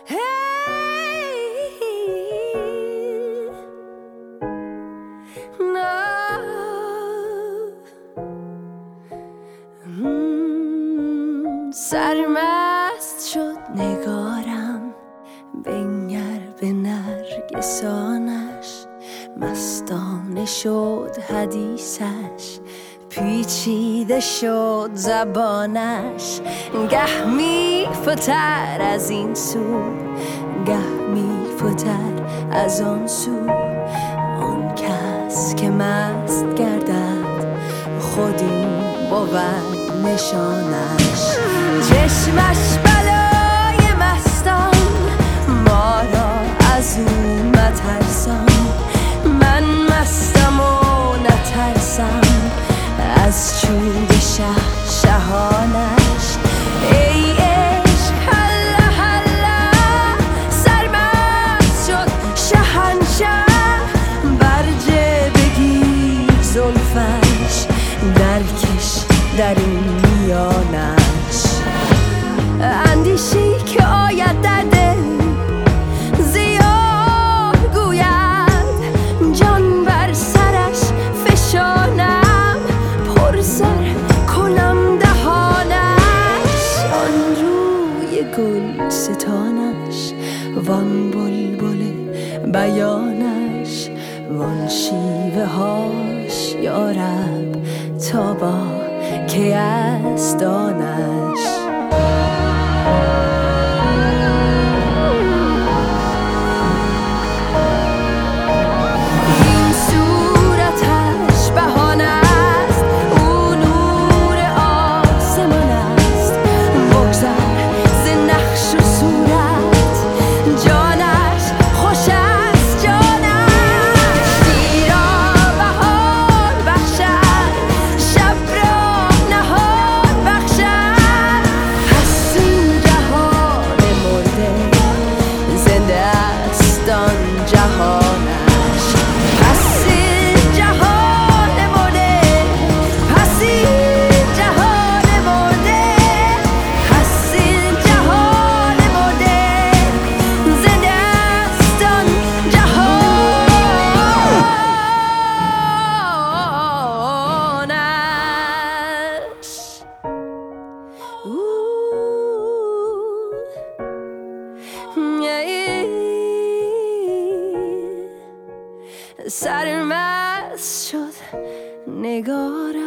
سرمست شد نگارم، بنگر به نرگسانش، مستانه شد حدیثش، پیچیده شد زبانش. گه می فتر از این سو، گه می فتر از آن سو. آن کس که مست گردد، خود این بود نشانش. چشمش بلای مستان، ما را از او مترسان. من مستم و نترسم از چوب شهانش. ای عشق هلا هلا، سرمست شد شهنشه. برجه بگیر زلفش، درکش در این میانش. اندیشی که آید در دل، زیاد گوید جان بر سرش فشانم. پر سر کنم دهانش، آن روی گل ستانش، وان بلبل بیانش، وان شیوه هاش یارب تا با کی است آنش. این صورتش بهانه است، او نور آسمان است. بگذر ز نقش و صورت، جانش خوش است جانش. شیرا بهار بخشد، شب را نهار بخشد. پس این جهان مرده، زنده است آن جهانش. پس این جهان مرده، پس این جهان مرده، پس این جهان مرده، زنده است آن جهانش. سرمست شد نگارم.